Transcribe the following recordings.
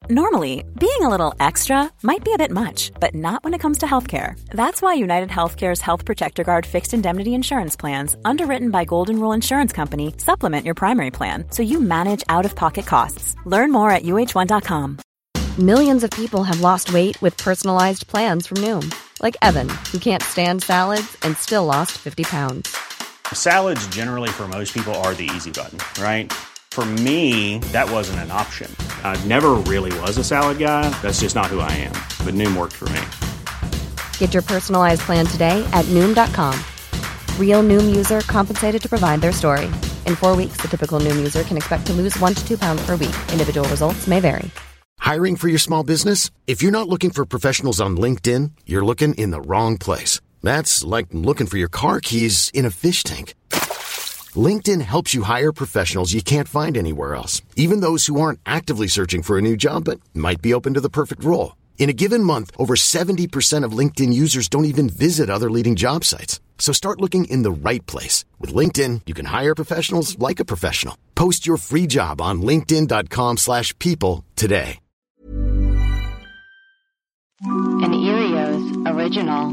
Normally, being a little extra might be a bit much, but not when it comes to healthcare. That's why United Healthcare's Health Protector Guard fixed indemnity insurance plans, underwritten by Golden Rule Insurance Company, supplement your primary plan so you manage out-of-pocket costs. Learn more at uh1.com. Millions of people have lost weight with personalized plans from Noom. Like Evan, who can't stand salads and still lost 50 pounds. Salads generally for most people are the easy button, right? For me, that wasn't an option. I never really was a salad guy. That's just not who I am. But Noom worked for me. Get your personalized plan today at Noom.com. Real Noom user compensated to provide their story. In 4 weeks, the typical Noom user can expect to lose 1 to 2 pounds per week. Individual results may vary. Hiring for your small business? If you're not looking for professionals on LinkedIn, you're looking in the wrong place. That's like looking for your car keys in a fish tank. LinkedIn helps you hire professionals you can't find anywhere else, even those who aren't actively searching for a new job but might be open to the perfect role. In a given month, over 70% of LinkedIn users don't even visit other leading job sites. So start looking in the right place. With LinkedIn, you can hire professionals like a professional. Post your free job on linkedin.com/people today. An Erios original.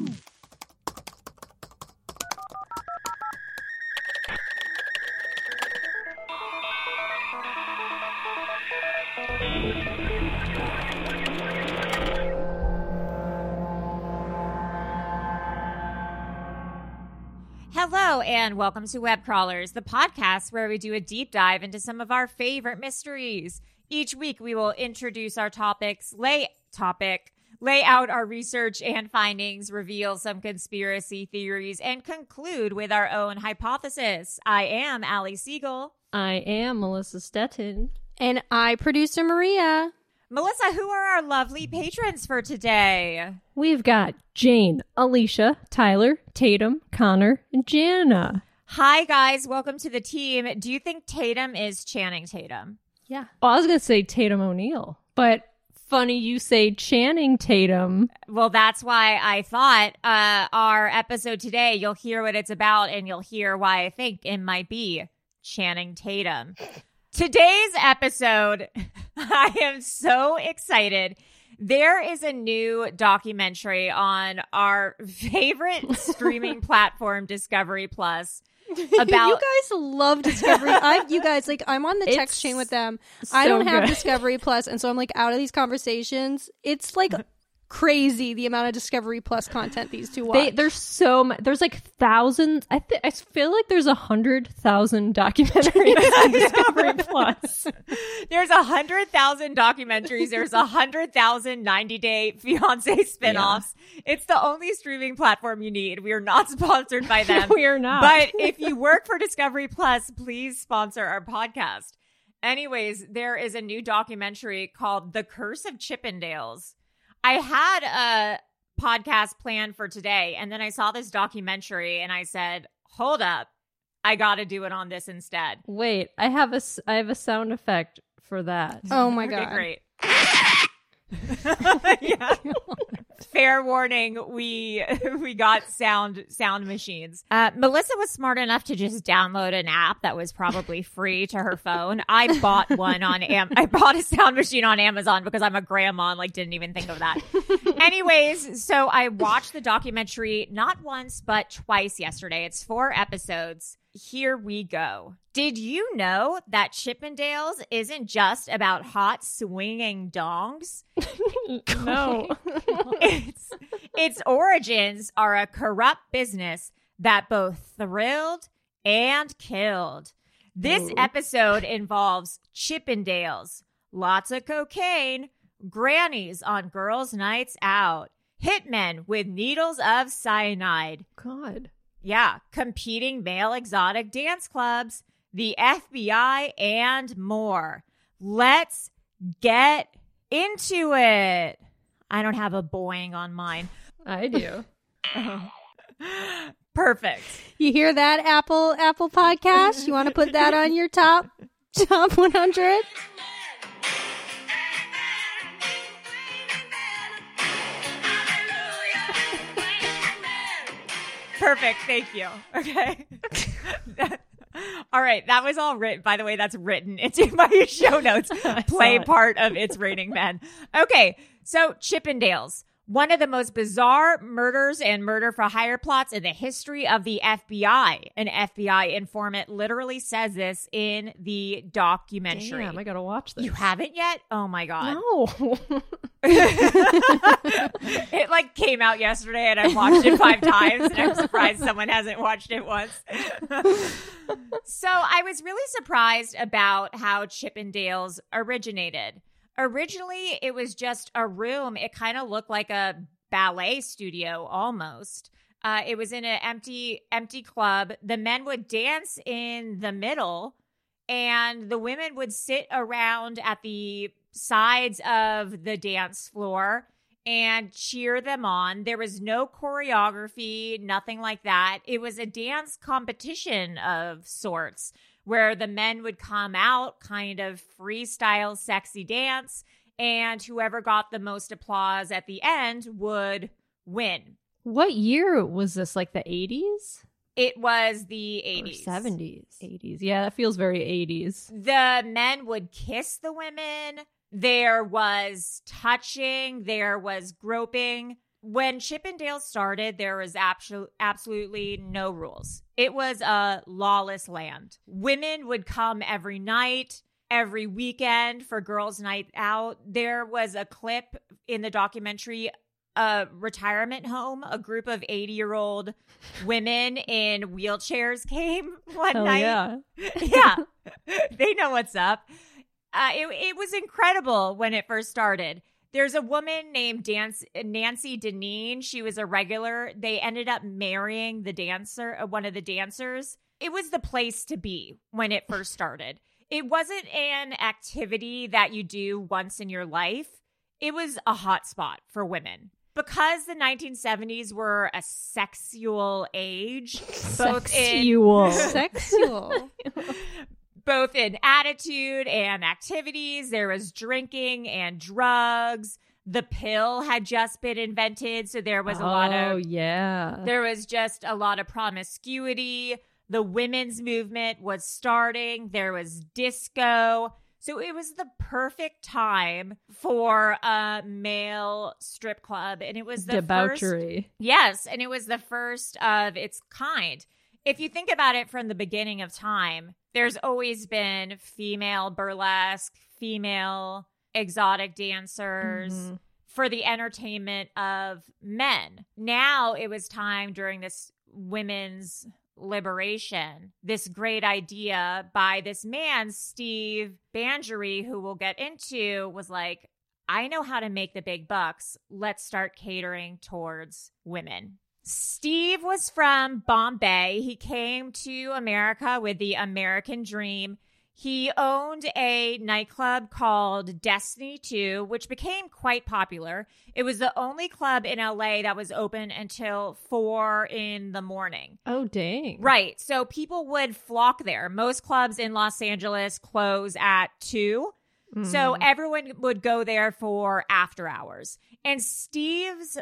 Hello, and welcome to Web Crawlers, the podcast where we do a deep dive into some of our favorite mysteries. Each week, we will introduce our topics, lay out our research and findings, reveal some conspiracy theories, and conclude with our own hypothesis. I am Allie Siegel. I am Melissa Stettin. And I, producer Maria. Melissa, who are our lovely patrons for today? We've got Jane, Alicia, Tyler, Tatum, Connor, and Jana. Hi, guys. Welcome to the team. Do you think Tatum is Channing Tatum? Yeah. Well, I was going to say Tatum O'Neal, but funny you say Channing Tatum. Well, that's why I thought our episode today, you'll hear what it's about and you'll hear why I think it might be Channing Tatum. Today's episode, I am so excited. There is a new documentary on our favorite streaming platform, Discovery Plus. About you guys love Discovery. I'm on the text chain with them. So I don't have good. Discovery Plus, and so I'm like out of these conversations. It's like crazy the amount of Discovery Plus content these two watch. There's there's like thousands. I feel like there's 100,000 documentaries on Discovery Plus. There's 100,000 documentaries. There's 100,000 90-Day Fiancé spinoffs. Yeah. It's the only streaming platform you need. We are not sponsored by them. We are not. But if you work for Discovery Plus, please sponsor our podcast. Anyways, there is a new documentary called The Curse of Chippendales. I had a podcast planned for today, and then I saw this documentary, and I said, hold up, I got to do it on this instead. Wait, I have a sound effect for that. Oh my God. Okay, great. Yeah. Fair warning, we got sound machines. Melissa was smart enough to just download an app that was probably free to her phone. I bought one on I bought a sound machine on Amazon because I'm a grandma and didn't even think of that. Anyways, so I watched the documentary not once but twice yesterday. It's 4 episodes. Here we go. Did you know that Chippendales isn't just about hot swinging dongs? No. Its origins are a corrupt business that both thrilled and killed. This episode involves Chippendales, lots of cocaine, grannies on girls' nights out, hitmen with needles of cyanide. God. Yeah, competing male exotic dance clubs, the FBI, and more. Let's get into it. I don't have a boing on mine. I do. Perfect. You hear that, Apple Podcast? You want to put that on your top 100? Perfect. Thank you. Okay. All right, that was all written. By the way, that's written into my show notes. Play part of It's Raining Men. Okay, so Chippendales. One of the most bizarre murders and murder-for-hire plots in the history of the FBI. An FBI informant literally says this in the documentary. Damn, I gotta watch this. You haven't yet? Oh my God. No. It like came out yesterday and I watched it 5 times and I'm surprised someone hasn't watched it once. So I was really surprised about how Chippendales originated. Originally, it was just a room. It kind of looked like a ballet studio almost. It was in an empty club. The men would dance in the middle and the women would sit around at the sides of the dance floor and cheer them on. There was no choreography, nothing like that. It was a dance competition of sorts where the men would come out, kind of freestyle sexy dance, and whoever got the most applause at the end would win. What year was this? Like the 80s? It was the 80s. Or 70s. 80s. Yeah, that feels very 80s. The men would kiss the women. There was touching. There was groping. When Chippendales started, there was absolutely no rules. It was a lawless land. Women would come every night, every weekend for girls' night out. There was a clip in the documentary, a retirement home. A group of 80-year-old women in wheelchairs came one night. Yeah. Yeah, they know what's up. It was incredible when it first started. There's a woman named Nancy Deneen. She was a regular. They ended up marrying the dancer, one of the dancers. It was the place to be when it first started. It wasn't an activity that you do once in your life. It was a hot spot for women. Because the 1970s were a sexual age, Sexual. both in attitude and activities. There was drinking and drugs. The pill had just been invented, so there was there was just a lot of promiscuity. The women's movement was starting. There was disco. So it was the perfect time for a male strip club, and it was the debauchery. Yes, and it was the first of its kind. If you think about it from the beginning of time, there's always been female burlesque, female exotic dancers for the entertainment of men. Now it was time during this women's liberation, this great idea by this man, Steve Bangery, who we'll get into, was like, I know how to make the big bucks. Let's start catering towards women. Steve was from Bombay. He came to America with the American dream. He owned a nightclub called Destiny 2, which became quite popular. It was the only club in LA that was open until 4 a.m. Oh, dang. Right. So people would flock there. Most clubs in Los Angeles close at 2. So everyone would go there for after hours. And Steve's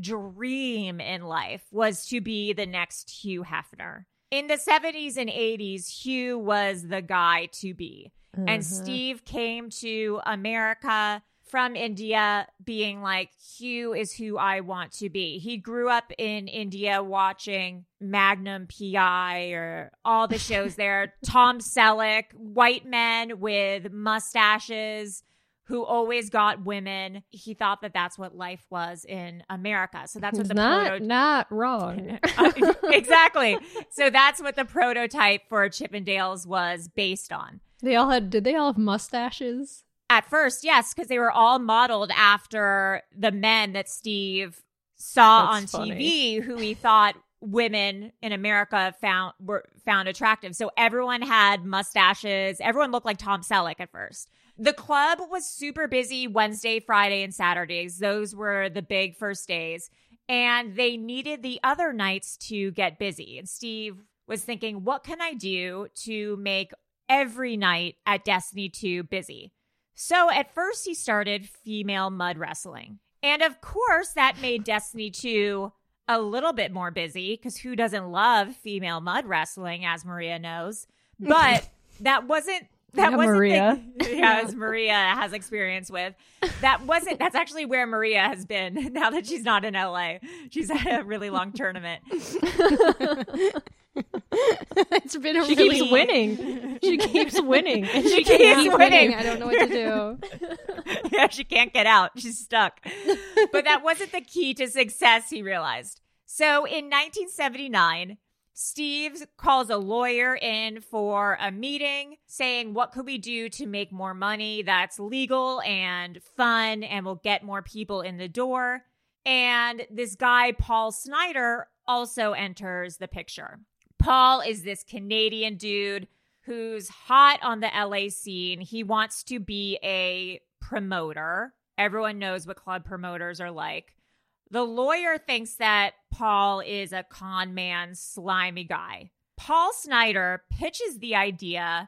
dream in life was to be the next Hugh Hefner. In the 70s and 80s, Hugh was the guy to be. And Steve came to America from India being like, Hugh is who I want to be. He grew up in India watching Magnum PI or all the shows there. Tom Selleck, white men with mustaches who always got women. He thought that that's what life was in America. So that's what not wrong. Exactly. So that's what the prototype for Chippendales was based on. Did they all have mustaches? At first, yes, because they were all modeled after the men that Steve saw on TV, who he thought women in America found attractive. So everyone had mustaches. Everyone looked like Tom Selleck at first. The club was super busy Wednesday, Friday, and Saturdays. Those were the big first days. And they needed the other nights to get busy. And Steve was thinking, what can I do to make every night at Destiny 2 busy? So at first he started female mud wrestling. And of course that made Destiny 2 a little bit more busy, because who doesn't love female mud wrestling, as Maria knows? But that wasn't Maria. As Maria has experience with. That's actually where Maria has been now that she's not in LA. She's at a really long tournament. It's been a She really keeps winning. She keeps winning. And She keeps winning. I don't know what to do. Yeah, she can't get out. She's stuck. But that wasn't the key to success, he realized. So in 1979, Steve calls a lawyer in for a meeting saying, what could we do to make more money that's legal and fun and will get more people in the door? And this guy, Paul Snider, also enters the picture. Paul is this Canadian dude who's hot on the LA scene. He wants to be a promoter. Everyone knows what club promoters are like. The lawyer thinks that Paul is a con man, slimy guy. Paul Snider pitches the idea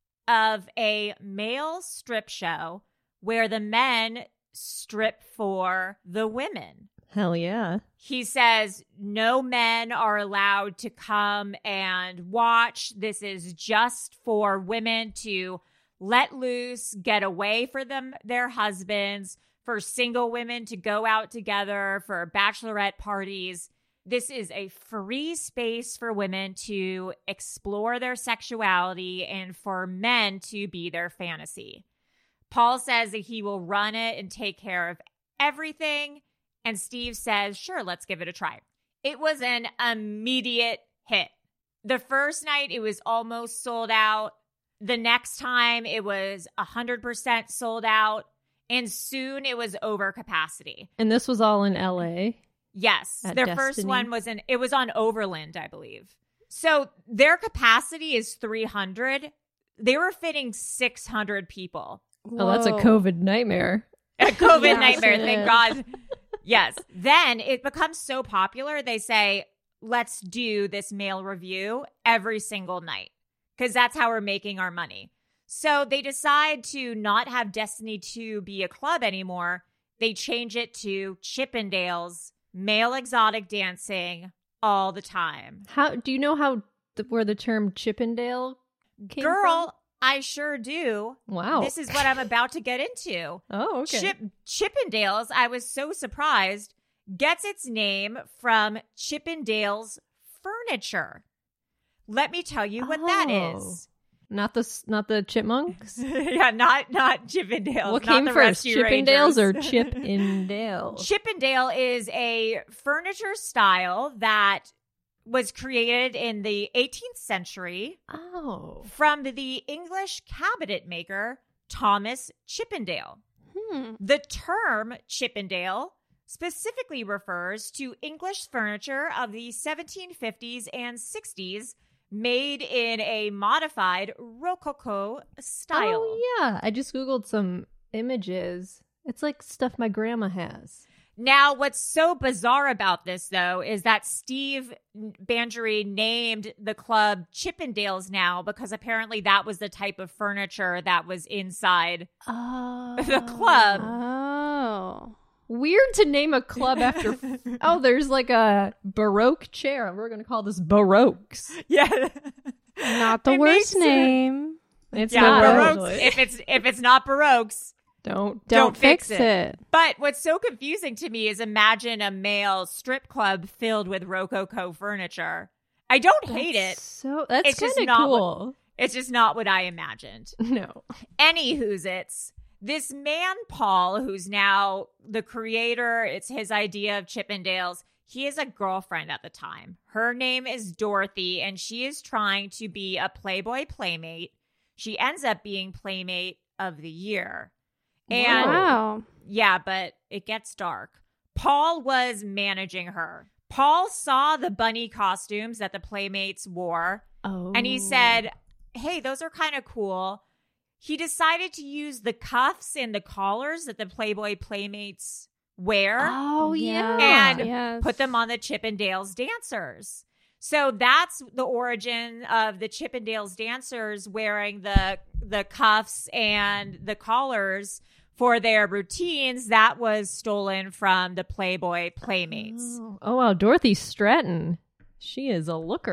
of a male strip show where the men strip for the women. Hell yeah. He says no men are allowed to come and watch. This is just for women to let loose, get away from their husbands, for single women to go out together, for bachelorette parties. This is a free space for women to explore their sexuality and for men to be their fantasy. Paul says that he will run it and take care of everything. And Steve says, sure, let's give it a try. It was an immediate hit. The first night, it was almost sold out. The next time, it was 100% sold out. And soon it was over capacity. And this was all in LA? Yes. At Their Destiny? first one was on Overland, I believe. So their capacity is 300. They were fitting 600 people. Oh, that's a COVID nightmare. A COVID Yes, nightmare, it thank is. God. Yes. Then it becomes so popular, they say, let's do this male review every single night because that's how we're making our money. So they decide to not have Destiny 2 be a club anymore. They change it to Chippendales, male exotic dancing all the time. How do you know where the term Chippendale came Girl, I sure do. from? Wow. This is what I'm about to get into. Oh, okay. Chippendales, I was so surprised, gets its name from Chippendales furniture. Let me tell you what that is. Not the chipmunks? Yeah, not Chippendales. What not came the first, Rescue Chippendales or Rangers. Chippendale? Chippendale is a furniture style that was created in the 18th century Oh. from the English cabinet maker Thomas Chippendale. The term Chippendale specifically refers to English furniture of the 1750s and 60s made in a modified Rococo style. Oh, yeah. I just Googled some images. It's like stuff my grandma has. Now, what's so bizarre about this, though, is that Steve Bangery named the club Chippendales now because apparently that was the type of furniture that was inside the club. Oh. Weird to name a club after. Oh, there's like a Baroque chair. We're going to call this Baroques. Yeah. Not the It worst makes- name. It's Yeah, not Baroques. actually. If it's not Baroques, Don't fix it. But what's so confusing to me is imagine a male strip club filled with Rococo furniture. I don't hate it. So that's It's just kind of not cool. It's just not what I imagined. No. Anywho's it's this man, Paul, who's now the creator, it's his idea of Chippendales. He has a girlfriend at the time. Her name is Dorothy, and she is trying to be a Playboy Playmate. She ends up being Playmate of the Year. And Wow. yeah, but it gets dark. Paul was managing her. Paul saw the bunny costumes that the Playmates wore, Oh. and he said, hey, those are kind of cool. He decided to use the cuffs and the collars that the Playboy Playmates wear Oh, yeah. and Yes. put them on the Chippendales dancers. So that's the origin of the Chippendales dancers wearing the cuffs and the collars for their routines. That was stolen from the Playboy Playmates. Oh, wow. Dorothy Stratton. She is a looker.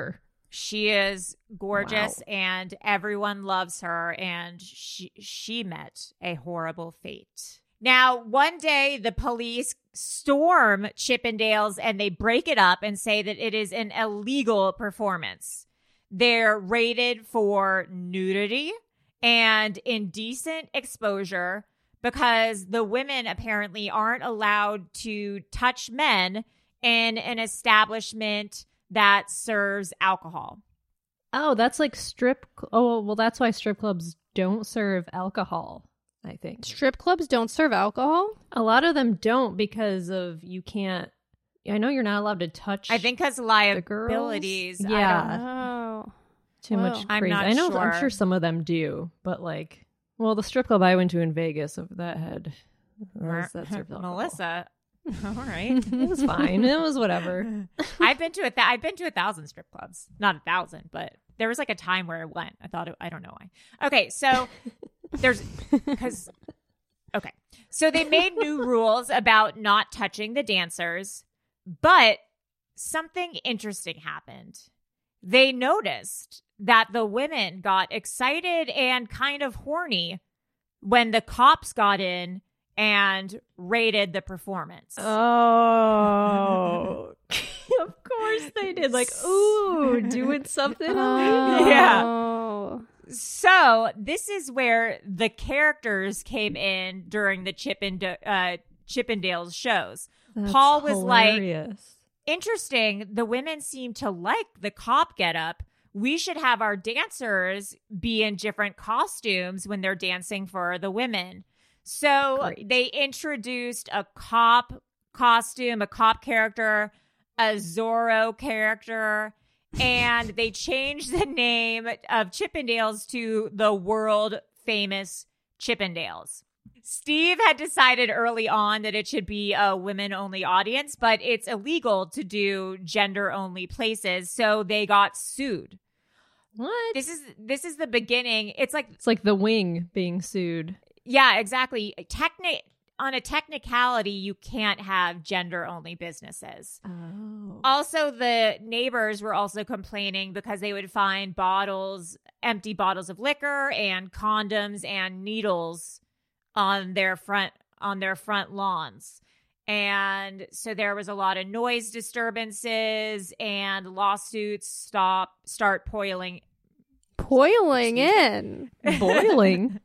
She is gorgeous and everyone loves her, and she met a horrible fate. Now, one day the police storm Chippendales and they break it up and say that it is an illegal performance. They're rated for nudity and indecent exposure because the women apparently aren't allowed to touch men in an establishment that serves alcohol. Oh, that's like that's why strip clubs don't serve alcohol, I think. Strip clubs don't serve alcohol? A lot of them don't because of I know you're not allowed to touch. I think because liabilities. Yeah. Too much crazy. I'm not sure. I'm sure some of them do, but the strip club I went to in Vegas that served alcohol. Melissa. All right. It was fine. It was whatever. I've been to 1,000 strip clubs. Not 1,000, but there was a time where I went. I don't know why. Okay, so so they made new rules about not touching the dancers, but something interesting happened. They noticed that the women got excited and kind of horny when the cops got in and rated the performance. Oh, of course they did. Ooh, doing something. Yeah. So this is where the characters came in during the Chippendales shows. That's Paul was hilarious. Interesting. The women seem to like the cop getup. We should have our dancers be in different costumes when they're dancing for the women. So They introduced a cop costume, a cop character, a Zorro character, and they changed the name of Chippendales to the world famous Chippendales. Steve had decided early on that it should be a women-only audience, but it's illegal to do gender-only places, so they got sued. What? This is the beginning. It's like The Wing being sued. Yeah, exactly. On a technicality, you can't have gender-only businesses. Oh. Also, the neighbors were also complaining because they would find empty bottles of liquor and condoms and needles on their front lawns. And so there was a lot of noise disturbances and lawsuits start boiling in. Boiling.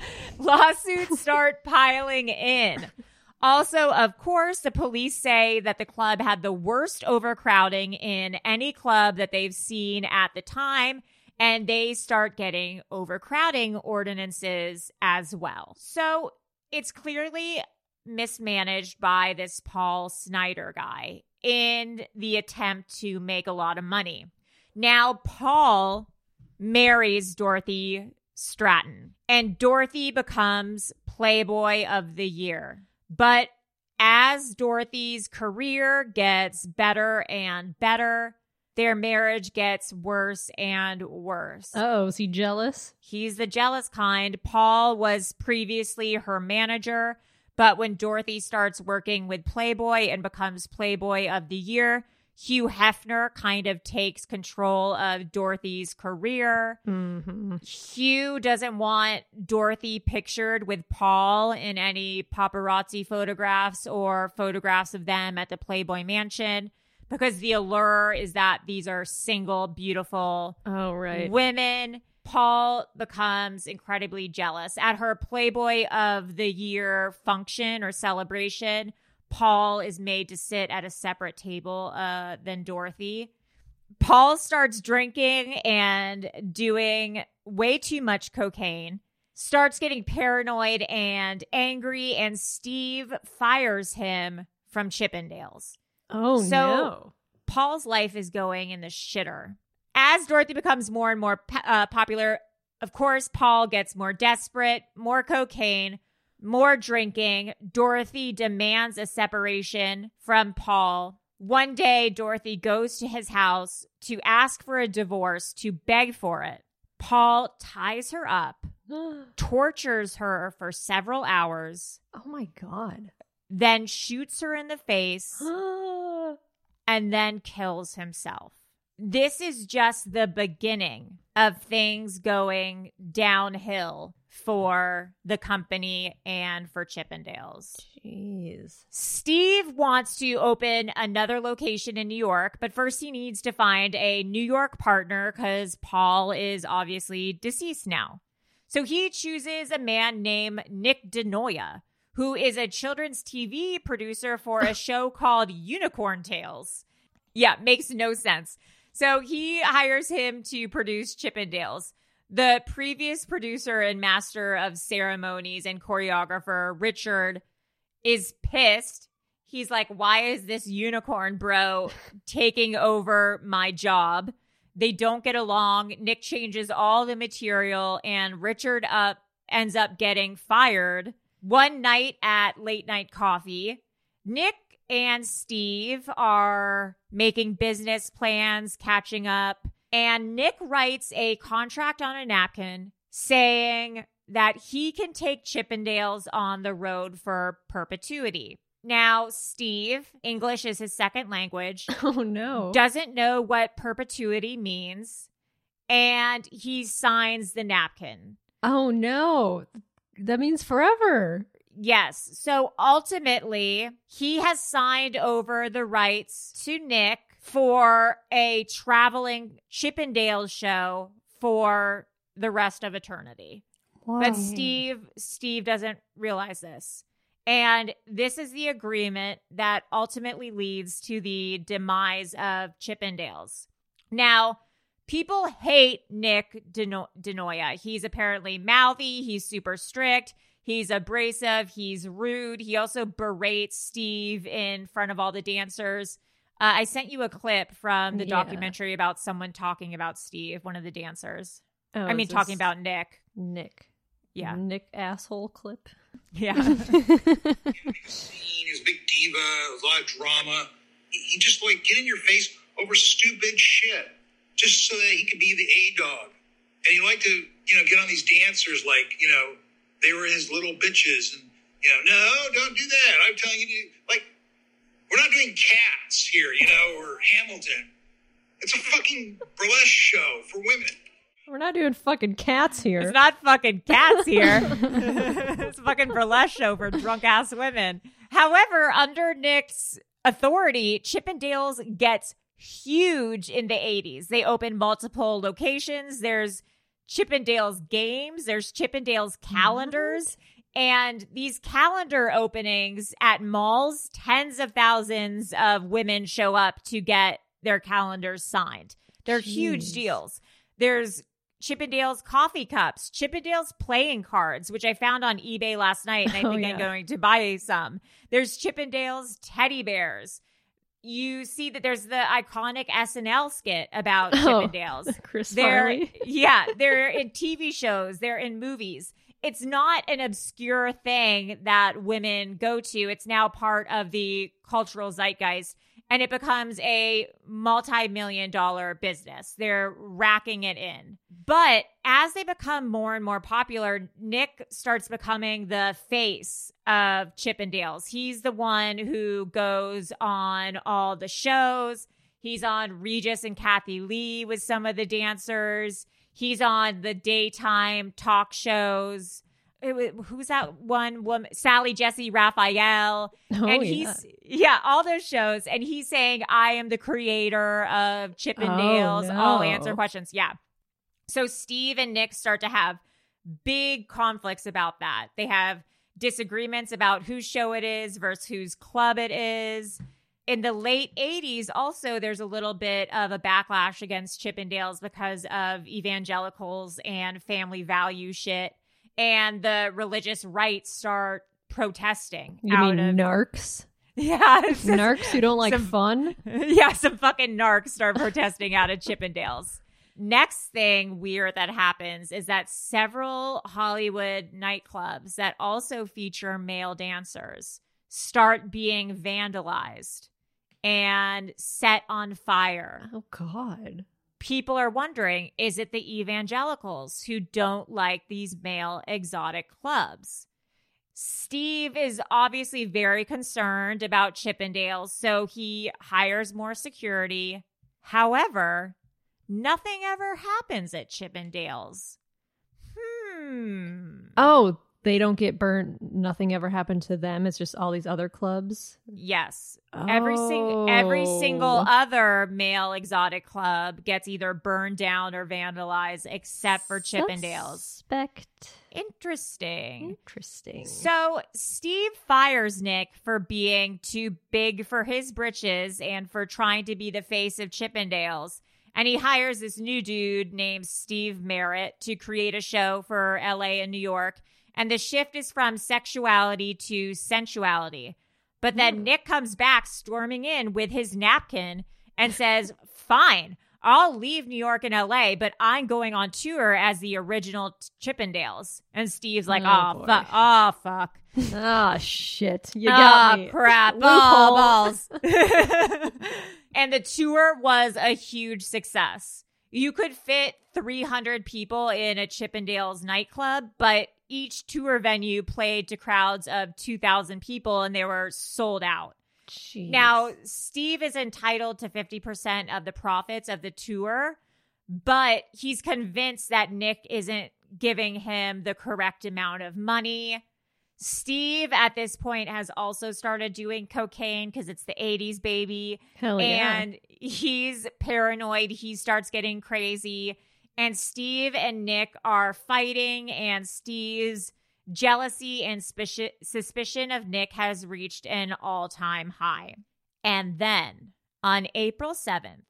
Lawsuits start piling in. Also, of course, the police say that the club had the worst overcrowding in any club that they've seen at the time, and they start getting overcrowding ordinances as well. So it's clearly mismanaged by this Paul Snider guy in the attempt to make a lot of money. Now, Paul marries Dorothy Stratton, and Dorothy becomes Playboy of the Year. But as Dorothy's career gets better and better, their marriage gets worse and worse. Oh, is he jealous? He's the jealous kind. Paul was previously her manager, but when Dorothy starts working with Playboy and becomes Playboy of the Year, Hugh Hefner kind of takes control of Dorothy's career. Mm-hmm. Hugh doesn't want Dorothy pictured with Paul in any paparazzi photographs or photographs of them at the Playboy Mansion, because the allure is that these are single, beautiful women. Paul becomes incredibly jealous. At her Playboy of the Year function or celebration, Paul is made to sit at a separate table than Dorothy. Paul starts drinking and doing way too much cocaine, starts getting paranoid and angry, and Steve fires him from Chippendales. Oh, no. Paul's life is going in the shitter. As Dorothy becomes more and more popular, of course, Paul gets more desperate, more cocaine, more drinking. Dorothy demands a separation from Paul. One day, Dorothy goes to his house to ask for a divorce, to beg for it. Paul ties her up, tortures her for several hours. Oh my God. Then shoots her in the face and then kills himself. this is just the beginning of things going downhill for the company and for Chippendales. Jeez. Steve wants to open another location in New York, but first he needs to find a New York partner because Paul is obviously deceased now. So he chooses a man named Nick DeNoia, who is a children's TV producer for a show called Unicorn Tales. Yeah, makes no sense. So he hires him to produce Chippendales. The previous producer and master of ceremonies and choreographer, Richard, is pissed. He's like, why is this unicorn bro taking over my job? They don't get along. Nick changes all the material, and Richard ends up getting fired. One night at Late Night Coffee, Nick and Steve are making business plans, catching up, and Nick writes a contract on a napkin saying that he can take Chippendales on the road for perpetuity. Now, Steve, English is his second language. Oh, no. Doesn't know what perpetuity means, and he signs the napkin. Oh, no. That means forever. Yes. So ultimately, he has signed over the rights to Nick for a traveling Chippendales show for the rest of eternity. Wow. But Steve doesn't realize this. And this is the agreement that ultimately leads to the demise of Chippendales. Now, people hate Nick DeNoia. He's apparently mouthy. He's super strict. He's abrasive. He's rude. He also berates Steve in front of all the dancers. I sent you a clip from the documentary about someone talking about Steve, one of the dancers. Oh, Talking about Nick. Nick. Yeah. Nick asshole clip. Yeah. He's a big diva, a lot of drama. He just get in your face over stupid shit just so that he could be the A-dog. And he liked to, get on these dancers they were his little bitches and, no, don't do that. I'm telling you to, we're not doing Cats here, or Hamilton. It's a fucking burlesque show for women. We're not doing fucking Cats here. It's not fucking Cats here. It's a fucking burlesque show for drunk-ass women. However, under Nick's authority, Chippendales gets huge in the 80s. They open multiple locations. There's Chippendales games. There's Chippendales calendars. And these calendar openings at malls, tens of thousands of women show up to get their calendars signed. They're huge deals. There's Chippendales coffee cups, Chippendales playing cards, which I found on eBay last night, and I think I'm going to buy some. There's Chippendales teddy bears. You see that there's the iconic SNL skit about Chippendales. Chris Farley. Yeah, they're in TV shows. They're in movies. It's not an obscure thing that women go to. It's now part of the cultural zeitgeist, and it becomes a multi-million-dollar business. They're racking it in. But as they become more and more popular, Nick starts becoming the face of Chippendales. He's the one who goes on all the shows. He's on Regis and Kathy Lee with some of the dancers. He's on the daytime talk shows. Who's that one woman? Sally Jesse Raphael. Oh, and he's, all those shows. And he's saying, I am the creator of Chippendales. Oh, no. I'll answer questions. Yeah. So Steve and Nick start to have big conflicts about that. They have disagreements about whose show it is versus whose club it is. In the late 80s, also, there's a little bit of a backlash against Chippendales because of evangelicals and family value shit. And the religious right start protesting. You mean narcs? Yeah. Narcs who don't like fun? Yeah, some fucking narcs start protesting out of Chippendales. Next thing weird that happens is that several Hollywood nightclubs that also feature male dancers start being vandalized and set on fire. Oh, God. People are wondering, is it the evangelicals who don't like these male exotic clubs? Steve is obviously very concerned about Chippendales, so he hires more security. However, nothing ever happens at Chippendales. Oh, they don't get burnt. Nothing ever happened to them. It's just all these other clubs. Yes. Oh. Every single other male exotic club gets either burned down or vandalized except for Chippendales. Interesting. So Steve fires Nick for being too big for his britches and for trying to be the face of Chippendales. And he hires this new dude named Steve Merritt to create a show for LA and New York. And the shift is from sexuality to sensuality. But then Nick comes back storming in with his napkin and says, fine, I'll leave New York and LA, but I'm going on tour as the original Chippendales. And Steve's like, fuck. Oh, shit. You got me. Crap. Balls. And the tour was a huge success. You could fit 300 people in a Chippendales nightclub, but each tour venue played to crowds of 2,000 people and they were sold out. Jeez. Now, Steve is entitled to 50% of the profits of the tour, but he's convinced that Nick isn't giving him the correct amount of money. Steve, at this point, has also started doing cocaine because it's the 80s, baby. Hell yeah. And he's paranoid. He starts getting crazy. And Steve and Nick are fighting, and Steve's jealousy and suspicion of Nick has reached an all-time high. And then, on April 7th,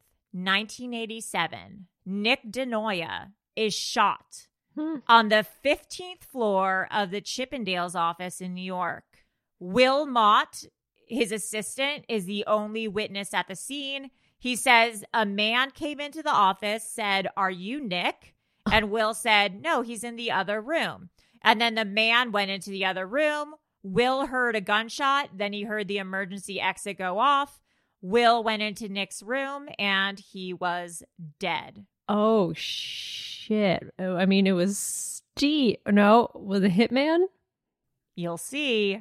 1987, Nick DeNoia is shot on the 15th floor of the Chippendales office in New York. Will Mott, his assistant, is the only witness at the scene. He says a man came into the office, said, "Are you Nick?" And Will said, "No, he's in the other room." And then the man went into the other room. Will heard a gunshot. Then he heard the emergency exit go off. Will went into Nick's room and he was dead. Oh, shit. I mean, it was Steve. No, was it Hitman? You'll see.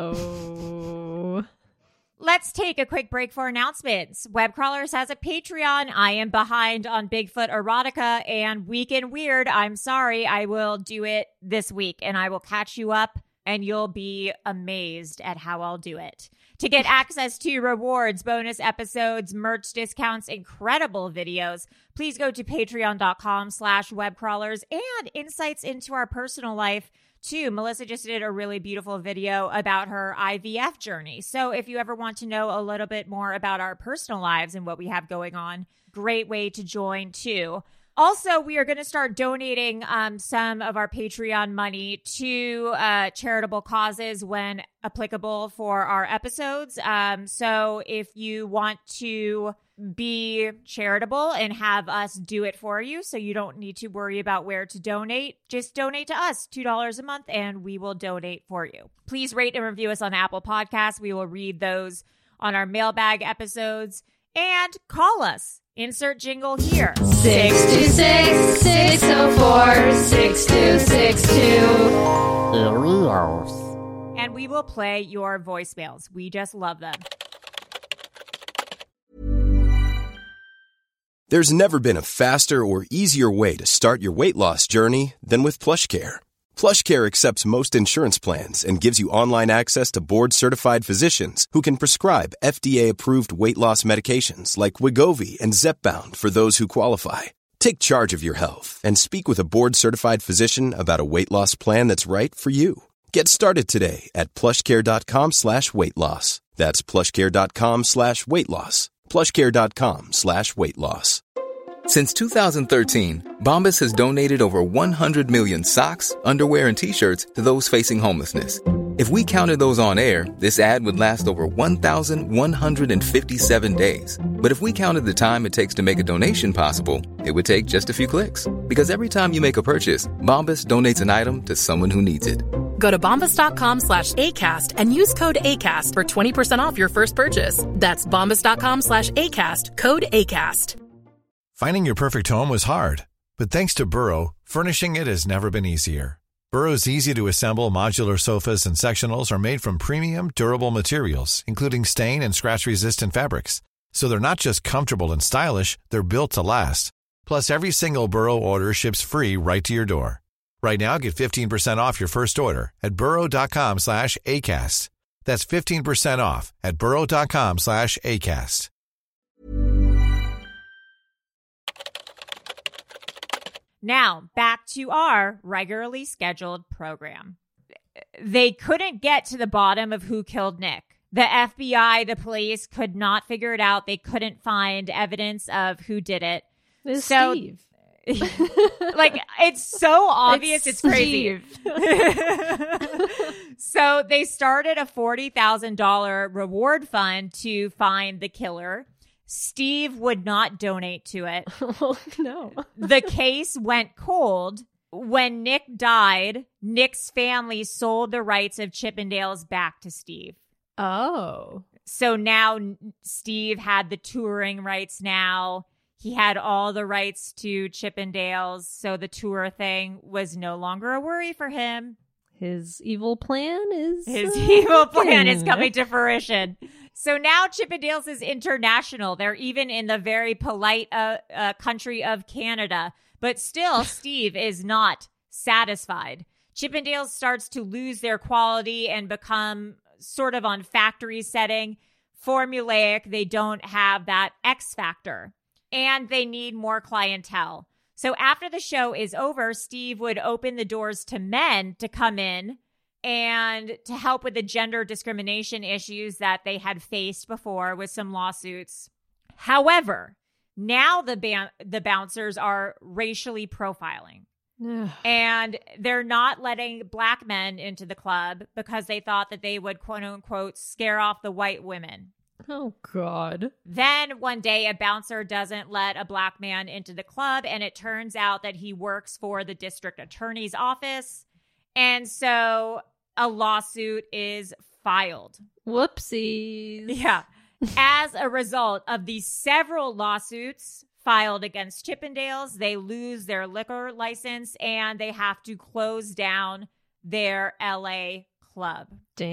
Uh-oh. Let's take a quick break for announcements. Webcrawlers has a Patreon. I am behind on Bigfoot erotica and Week in Weird. I'm sorry. I will do it this week and I will catch you up and you'll be amazed at how I'll do it. To get access to rewards, bonus episodes, merch discounts, incredible videos, please go to patreon.com/webcrawlers and insights into our personal life too. Melissa just did a really beautiful video about her IVF journey. So if you ever want to know a little bit more about our personal lives and what we have going on, great way to join too. Also, we are going to start donating some of our Patreon money to charitable causes when applicable for our episodes. So if you want to be charitable and have us do it for you so you don't need to worry about where to donate, just donate to us $2 a month and we will donate for you. Please rate and review us on Apple Podcasts. We will read those on our mailbag episodes. And call us. Insert jingle here. 626-604-6262. And we will play your voicemails. We just love them. There's never been a faster or easier way to start your weight loss journey than with PlushCare. PlushCare accepts most insurance plans and gives you online access to board-certified physicians who can prescribe FDA-approved weight loss medications like Wegovy and Zepbound for those who qualify. Take charge of your health and speak with a board-certified physician about a weight loss plan that's right for you. Get started today at plushcare.com/weight loss. That's plushcare.com/weight loss. plushcare.com/weight loss. Since 2013, Bombas has donated over 100 million socks, underwear, and T-shirts to those facing homelessness. If we counted those on air, this ad would last over 1,157 days. But if we counted the time it takes to make a donation possible, it would take just a few clicks. Because every time you make a purchase, Bombas donates an item to someone who needs it. Go to bombas.com/ACAST and use code ACAST for 20% off your first purchase. That's bombas.com/ACAST, code ACAST. Finding your perfect home was hard, but thanks to Burrow, furnishing it has never been easier. Burrow's easy-to-assemble modular sofas and sectionals are made from premium, durable materials, including stain and scratch-resistant fabrics. So they're not just comfortable and stylish, they're built to last. Plus, every single Burrow order ships free right to your door. Right now, get 15% off your first order at burrow.com/ACAST. That's 15% off at burrow.com/ACAST. Now, back to our regularly scheduled program. They couldn't get to the bottom of who killed Nick. The FBI, the police could not figure it out. They couldn't find evidence of who did it. It's Steve. Like, it's so obvious. It's crazy. So they started a $40,000 reward fund to find the killer. Steve would not donate to it. Oh, no. The case went cold. When Nick died, Nick's family sold the rights of Chippendales back to Steve. Oh. So now Steve had the touring rights now. He had all the rights to Chippendales. So the tour thing was no longer a worry for him. His evil plan is coming to fruition. So now Chippendales is international. They're even in the very polite country of Canada. But still, Steve is not satisfied. Chippendales starts to lose their quality and become sort of on factory setting, formulaic. They don't have that X factor, and they need more clientele. So after the show is over, Steve would open the doors to men to come in and to help with the gender discrimination issues that they had faced before with some lawsuits. However, now the bouncers are racially profiling. And they're not letting black men into the club because they thought that they would, quote unquote, scare off the white women. Oh, God. Then one day a bouncer doesn't let a black man into the club, and it turns out that he works for the district attorney's office. And so a lawsuit is filed. Whoopsies. Yeah. As a result of these several lawsuits filed against Chippendales, they lose their liquor license and they have to close down their LA club.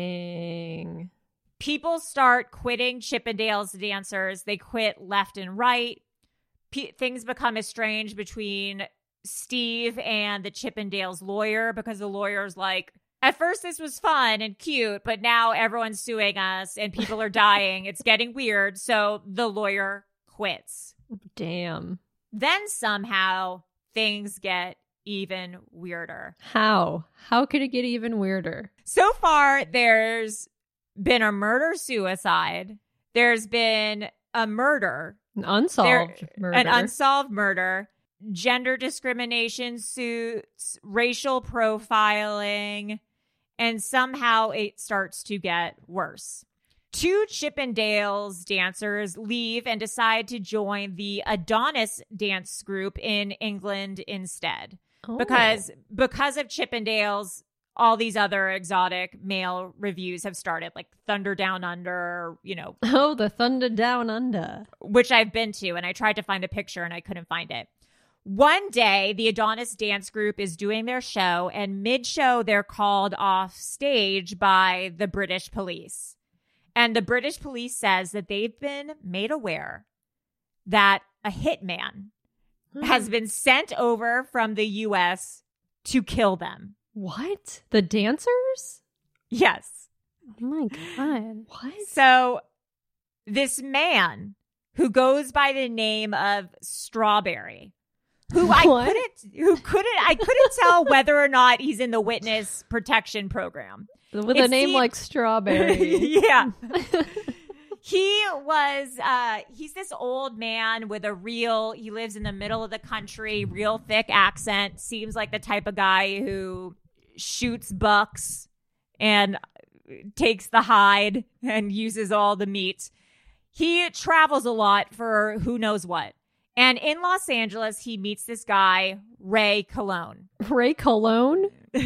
Dang. People start quitting Chippendales dancers. They quit left and right. Things become estranged between Steve and the Chippendales lawyer because the lawyer's like, at first this was fun and cute, but now everyone's suing us and people are dying. It's getting weird. So the lawyer quits. Damn. Then somehow things get even weirder. How? How could it get even weirder? So far, there's been a murder-suicide. There's been a murder. An unsolved murder. Gender discrimination suits, racial profiling, and somehow it starts to get worse. 2 Chippendales dancers leave and decide to join the Adonis dance group in England instead. Oh. Because of Chippendales, all these other exotic male reviews have started, like Thunder Down Under, Oh, the Thunder Down Under. Which I've been to, and I tried to find a picture and I couldn't find it. One day, the Adonis dance group is doing their show, and mid-show, they're called off stage by the British police. And the British police says that they've been made aware that a hitman has been sent over from the U.S. to kill them. What? The dancers? Yes. Oh my God. What? So this man who goes by the name of Strawberry, I couldn't tell whether or not he's in the witness protection program. With a name like Strawberry. Yeah. He's this old man with he lives in the middle of the country, real thick accent. Seems like the type of guy who shoots bucks and takes the hide and uses all the meat. He travels a lot for who knows what. And in Los Angeles, he meets this guy, Ray Colon. Ray Colon?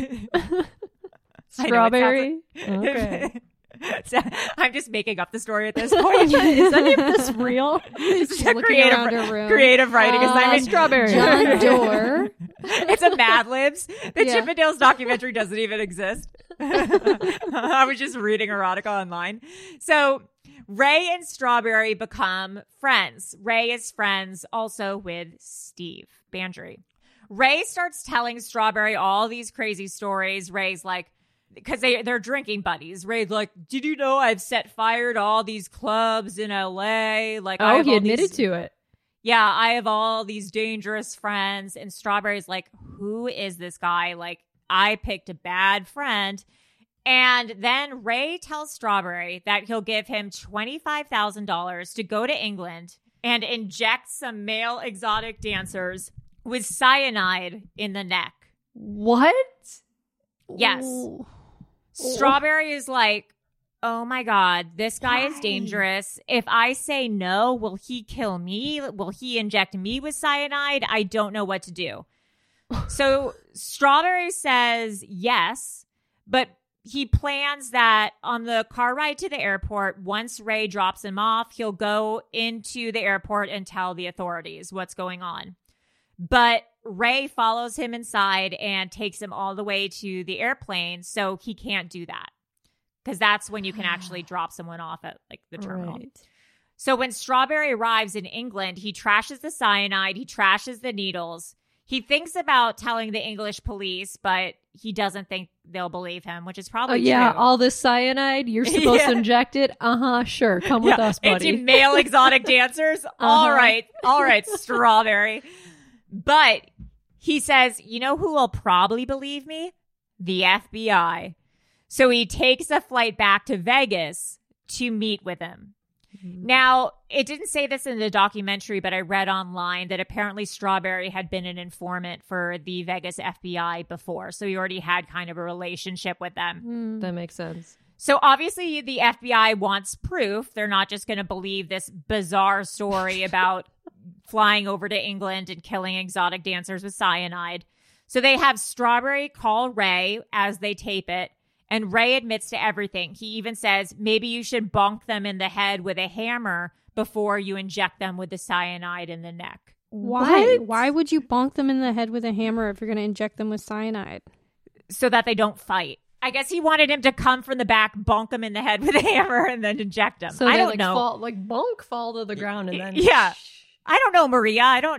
Strawberry? Okay. I'm just making up the story at this point. Is any of this real? She's looking around her room. Creative writing assignment. Strawberry. John Doerr. It's a Mad Libs. The Chippendales documentary doesn't even exist. I was just reading erotica online. So Ray and Strawberry become friends. Ray is friends also with Steve Bandry. Ray starts telling Strawberry all these crazy stories. Ray's like, because they're drinking buddies. Ray's like, did you know I've set fire to all these clubs in LA? Like, he admitted to it. Yeah, I have all these dangerous friends. And Strawberry's like, who is this guy? Like, I picked a bad friend. And then Ray tells Strawberry that he'll give him $25,000 to go to England and inject some male exotic dancers with cyanide in the neck. What? Yes. Ooh. Strawberry is like, oh my God, this guy is dangerous. If I say no, will he kill me? Will he inject me with cyanide? I don't know what to do. So Strawberry says yes, but he plans that on the car ride to the airport, once Ray drops him off, he'll go into the airport and tell the authorities what's going on. But Ray follows him inside and takes him all the way to the airplane, so he can't do that. Because that's when you can actually drop someone off at like the terminal. Right. So when Strawberry arrives in England, he trashes the cyanide, he trashes the needles. He thinks about telling the English police, but he doesn't think they'll believe him, which is probably true. All this cyanide, you're supposed to inject it? Sure, come with us, buddy. Into male exotic dancers? All right, Strawberry. But he says, you know who will probably believe me? The FBI. So he takes a flight back to Vegas to meet with him. Now, it didn't say this in the documentary, but I read online that apparently Strawberry had been an informant for the Vegas FBI before. So he already had kind of a relationship with them. That makes sense. So obviously the FBI wants proof. They're not just going to believe this bizarre story about flying over to England and killing exotic dancers with cyanide. So they have Strawberry call Ray as they tape it. And Ray admits to everything. He even says, maybe you should bonk them in the head with a hammer before you inject them with the cyanide in the neck. Why? What? Why would you bonk them in the head with a hammer if you're going to inject them with cyanide? So that they don't fight. I guess he wanted him to come from the back, bonk him in the head with a hammer, and then inject him. So I don't know. Fall to the ground and then... Yeah. I don't know, Maria. I'm not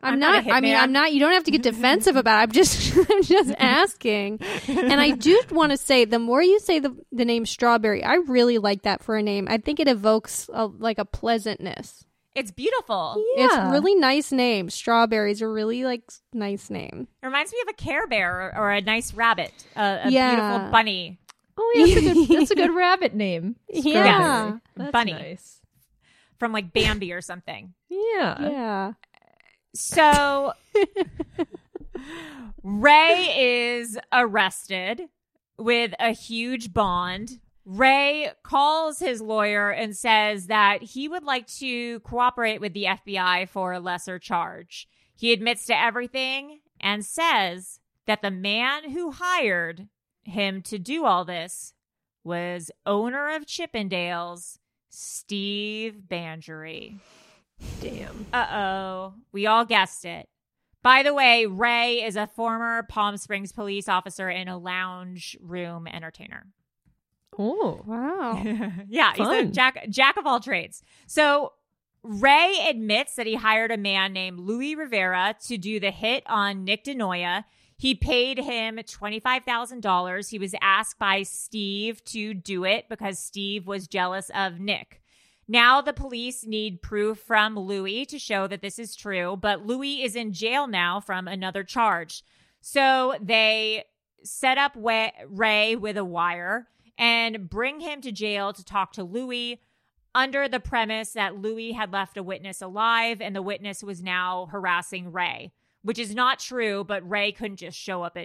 a hitman. I'm not. You don't have to get defensive about it. I'm just asking. And I do want to say, the more you say the name Strawberry, I really like that for a name. I think it evokes a pleasantness. It's beautiful. Yeah. It's a really nice name. Strawberry's a really nice name. It reminds me of a Care Bear or a nice rabbit, a beautiful bunny. Oh yeah, that's a good rabbit name. Yeah, that's bunny. Nice. From like Bambi or something. Yeah. So Ray is arrested with a huge bond. Ray calls his lawyer and says that he would like to cooperate with the FBI for a lesser charge. He admits to everything and says that the man who hired him to do all this was owner of Chippendales, Steve Bandry. Damn. Uh-oh. We all guessed it. By the way, Ray is a former Palm Springs police officer and a lounge room entertainer. Oh, wow. Yeah, he's a jack of all trades. So Ray admits that he hired a man named Louis Rivera to do the hit on Nick DeNoia. He paid him $25,000. He was asked by Steve to do it because Steve was jealous of Nick. Now the police need proof from Louis to show that this is true, but Louis is in jail now from another charge. So they set up Ray with a wire and bring him to jail to talk to Louis under the premise that Louis had left a witness alive and the witness was now harassing Ray. Which is not true, but Ray couldn't just show up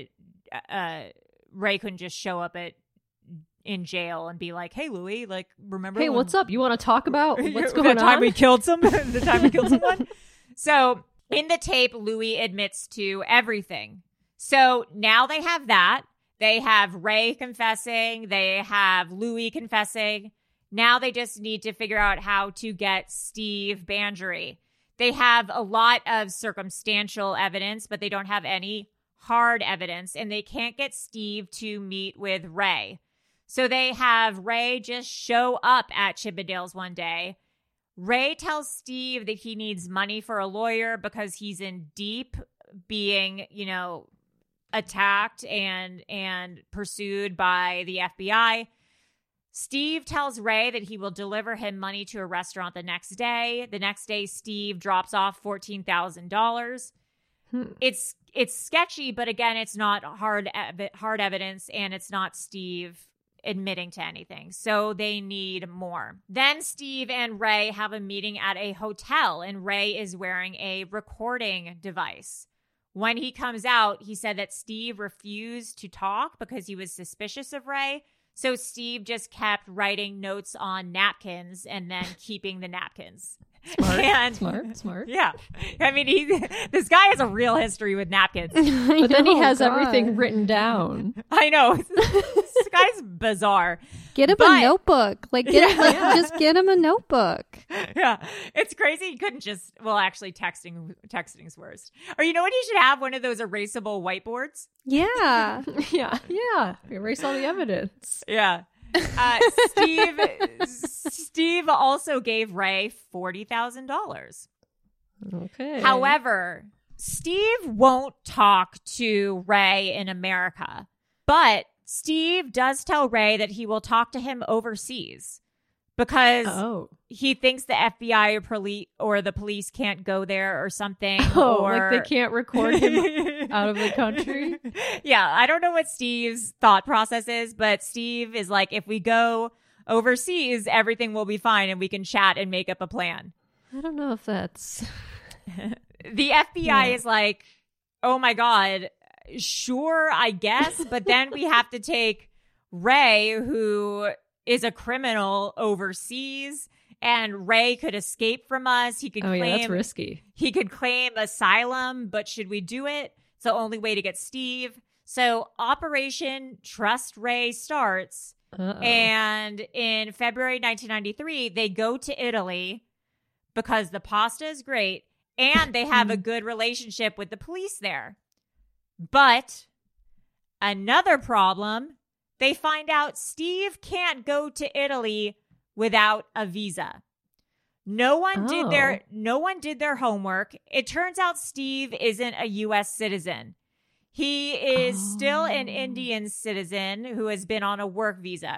in jail and be like, "Hey, Louis, like, remember? Hey, what's up? You want to talk about what's going on? The time we killed someone." So in the tape, Louis admits to everything. So now they have that. They have Ray confessing. They have Louis confessing. Now they just need to figure out how to get Steve Bandry. They have a lot of circumstantial evidence, but they don't have any hard evidence, and they can't get Steve to meet with Ray. So they have Ray just show up at Chippendales one day. Ray tells Steve that he needs money for a lawyer because he's in deep being, attacked and pursued by the FBI. Steve tells Ray that he will deliver him money to a restaurant the next day. The next day, Steve drops off $14,000. It's sketchy, but again, it's not hard evidence, and it's not Steve admitting to anything. So they need more. Then Steve and Ray have a meeting at a hotel, and Ray is wearing a recording device. When he comes out, he said that Steve refused to talk because he was suspicious of Ray. So Steve just kept writing notes on napkins and then keeping the napkins. Smart. Yeah. I mean, this guy has a real history with napkins. But then he has everything written down. I know. This guy's bizarre. Get him a notebook. Just get him a notebook. Yeah. It's crazy. He couldn't just, actually texting's worst. Or you know what? He should have one of those erasable whiteboards. Yeah. Yeah. Erase all the evidence. Yeah. Steve also gave Ray $40,000. Okay. However, Steve won't talk to Ray in America, but Steve does tell Ray that he will talk to him overseas because he thinks the FBI or the police can't go there or something. Like they can't record him out of the country? Yeah, I don't know what Steve's thought process is, but Steve is like, if we go overseas, everything will be fine and we can chat and make up a plan. I don't know if that's... The FBI is like, oh my God, sure, I guess. But then we have to take Ray, who is a criminal, overseas, and Ray could escape from us. He could claim, that's risky. He could claim asylum, but should we do it? It's the only way to get Steve. So Operation Trust Ray starts. And in February 1993, they go to Italy because the pasta is great and they have a good relationship with the police there. But another problem, they find out Steve can't go to Italy without a visa. No one did their homework. It turns out Steve isn't a U.S. citizen. He is still an Indian citizen who has been on a work visa.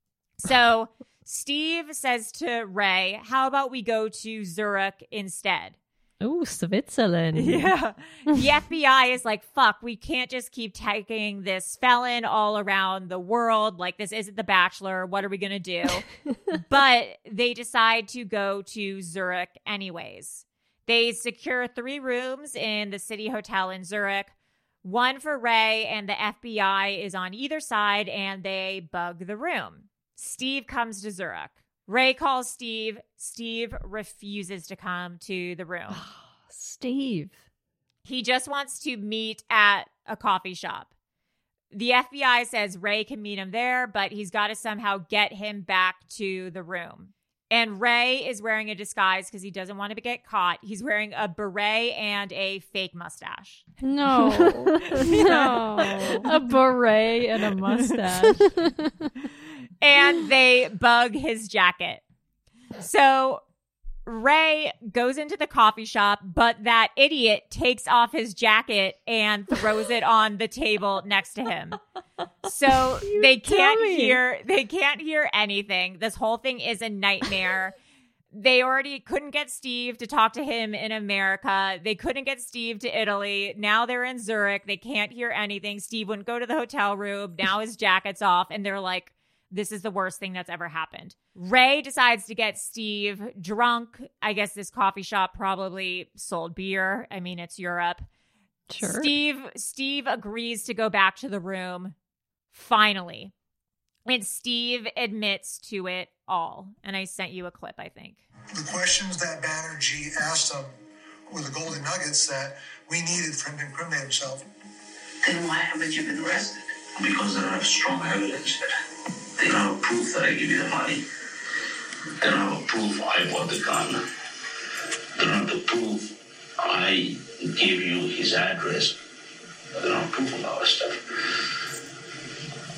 So Steve says to Ray, how about we go to Zurich instead? Oh, Switzerland. Yeah. The FBI is like, fuck, we can't just keep taking this felon all around the world. Like, this isn't The Bachelor. What are we going to do? But they decide to go to Zurich anyways. They secure 3 rooms in the City Hotel in Zurich. One for Ray, and the FBI is on either side, and they bug the room. Steve comes to Zurich. Ray calls Steve. Steve refuses to come to the room. Steve. He just wants to meet at a coffee shop. The FBI says Ray can meet him there, but he's got to somehow get him back to the room. And Ray is wearing a disguise because he doesn't want to get caught. He's wearing a beret and a fake mustache. No. A beret and a mustache. And they bug his jacket. So Ray goes into the coffee shop, but that idiot takes off his jacket and throws it on the table next to him. So they can't hear anything. This whole thing is a nightmare. They already couldn't get Steve to talk to him in America. They couldn't get Steve to Italy. Now they're in Zurich. They can't hear anything. Steve wouldn't go to the hotel room. Now his jacket's off. And they're like, this is the worst thing that's ever happened. Ray decides to get Steve drunk. I guess this coffee shop probably sold beer. I mean, it's Europe. Sure. Steve agrees to go back to the room. Finally. And Steve admits to it all. And I sent you a clip, I think. The questions that Banerjee asked him were the golden nuggets that we needed for him to incriminate himself. Then why haven't you been arrested? Because I don't have strong evidence yet. They don't have proof that I give you the money. They don't have a proof I bought the gun. They don't have the proof I gave you his address. They don't have proof of all this stuff. Then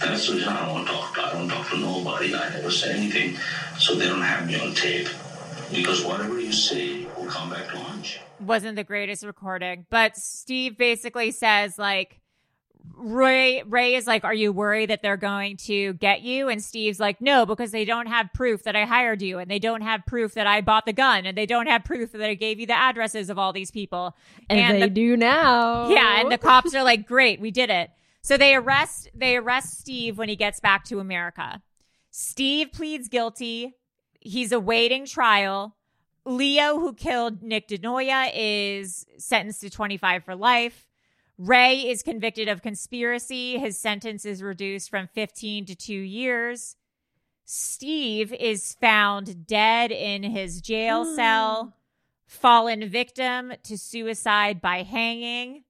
That's the reason I don't talk to nobody. I never say anything, so they don't have me on tape. Because whatever you say will come back to haunt you. Wasn't the greatest recording, but Steve basically says, like, Ray is like, are you worried that they're going to get you? And Steve's like, no, because they don't have proof that I hired you, and they don't have proof that I bought the gun, and they don't have proof that I gave you the addresses of all these people. And they do now. Yeah, and the cops are like, great, we did it. So they arrest Steve when he gets back to America. Steve pleads guilty. He's awaiting trial. Leo, who killed Nick DeNoia, is sentenced to 25 for life. Ray is convicted of conspiracy. His sentence is reduced from 15 to 2 years. Steve is found dead in his jail cell, fallen victim to suicide by hanging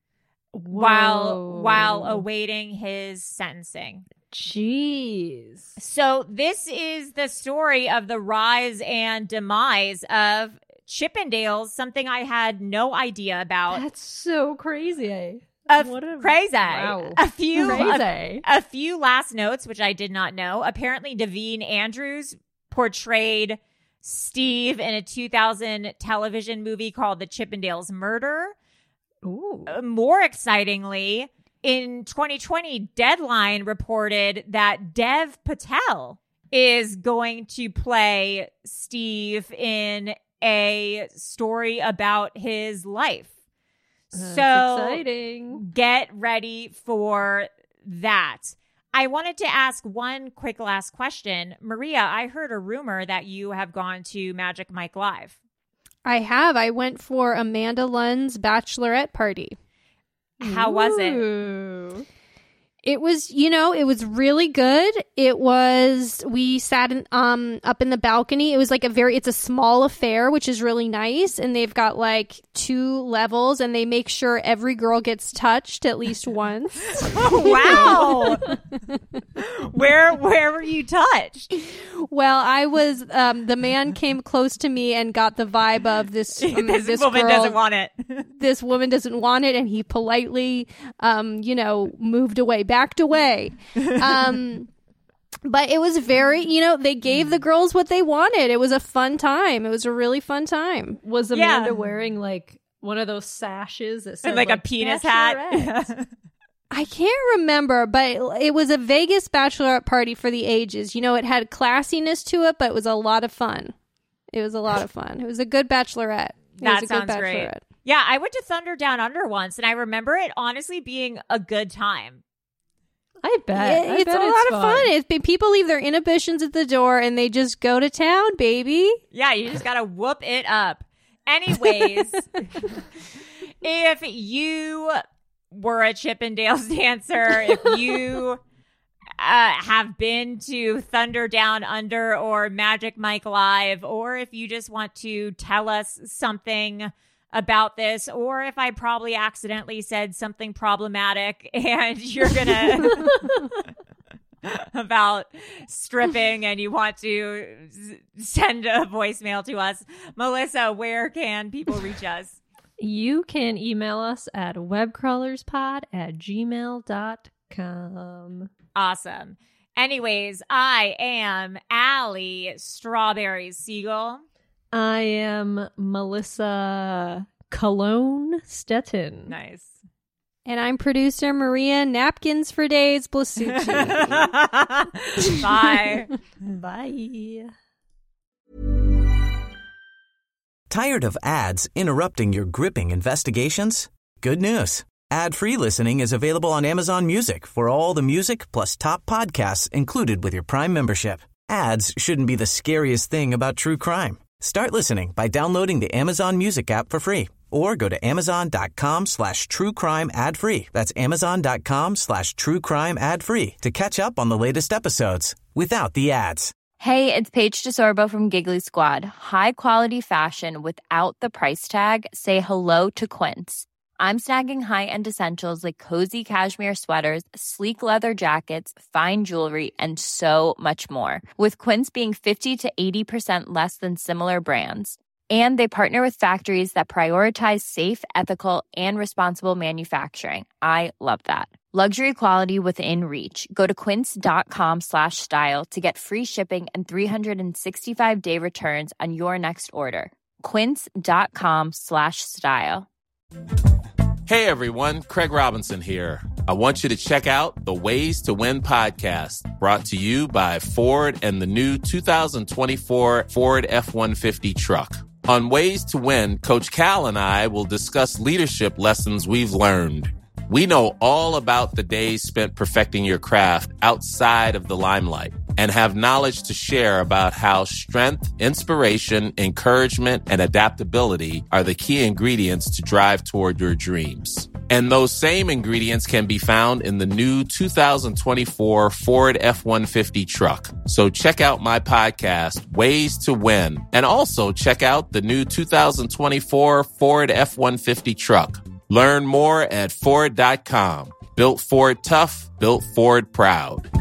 while awaiting his sentencing. Jeez. So this is the story of the rise and demise of Chippendales, something I had no idea about. That's so crazy. Crazy. Wow. A few last notes, which I did not know. Apparently, Devine Andrews portrayed Steve in a 2000 television movie called The Chippendales Murder. Ooh. More excitingly, in 2020, Deadline reported that Dev Patel is going to play Steve in a story about his life. That's so exciting. Get ready for that. I wanted to ask one quick last question. Maria, I heard a rumor that you have gone to Magic Mike Live. I have. I went for Amanda Lunn's bachelorette party. How was it? It was, it was really good. We sat up in the balcony. It was like it's a small affair, which is really nice. And they've got like 2 levels, and they make sure every girl gets touched at least once. Oh, wow. Where were you touched? Well, I was, the man came close to me and got the vibe of this this woman girl, doesn't want it. This woman doesn't want it. And he politely, moved away, backed away. But it was very, they gave the girls what they wanted. It was a fun time. It was a really fun time. Was Amanda wearing like one of those sashes that said like a penis hat? I can't remember, but it was a Vegas bachelorette party for the ages. It had classiness to it, but it was a lot of fun. It was a good bachelorette. That sounds great. Yeah, I went to Thunder Down Under once, and I remember it honestly being a good time. I bet. It's a lot of fun. People leave their inhibitions at the door, and they just go to town, baby. Yeah, you just got to whoop it up. Anyways, if you were a Chippendales dancer, if you have been to Thunder Down Under or Magic Mike Live, or if you just want to tell us something about this, or if I probably accidentally said something problematic and you're gonna about stripping and you want to send a voicemail to us, Melissa, where can people reach us? You can email us at webcrawlerspod@gmail.com. Awesome. Anyways, I am Allie Strawberry Siegel. I am Melissa Cologne Stettin. Nice. And I'm producer Maria Napkins for Days Blasucci. Bye. Bye. Tired of ads interrupting your gripping investigations? Good news. Ad-free listening is available on Amazon Music for all the music plus top podcasts included with your Prime membership. Ads shouldn't be the scariest thing about true crime. Start listening by downloading the Amazon Music app for free or go to amazon.com/truecrime ad-free. That's amazon.com/truecrime ad-free to catch up on the latest episodes without the ads. Hey, it's Paige DeSorbo from Giggly Squad. High quality fashion without the price tag. Say hello to Quince. I'm snagging high-end essentials like cozy cashmere sweaters, sleek leather jackets, fine jewelry, and so much more. With Quince being 50 to 80% less than similar brands. And they partner with factories that prioritize safe, ethical, and responsible manufacturing. I love that. Luxury quality within reach. Go to quince.com/style to get free shipping and 365-day returns on your next order. Quince.com/style. Hey everyone, Craig Robinson here. I want you to check out the Ways to Win podcast, brought to you by Ford and the new 2024 Ford F-150 truck. On Ways to Win, Coach Cal and I will discuss leadership lessons we've learned. We know all about the days spent perfecting your craft outside of the limelight and have knowledge to share about how strength, inspiration, encouragement, and adaptability are the key ingredients to drive toward your dreams. And those same ingredients can be found in the new 2024 Ford F-150 truck. So check out my podcast, Ways to Win, and also check out the new 2024 Ford F-150 truck. Learn more at Ford.com. Built Ford tough, built Ford proud.